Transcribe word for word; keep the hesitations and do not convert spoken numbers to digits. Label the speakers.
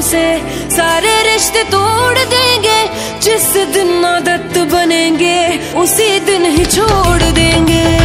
Speaker 1: से सारे रिश्ते तोड़ देंगे। जिस दिन आदत बनेंगे उसी दिन ही छोड़ देंगे।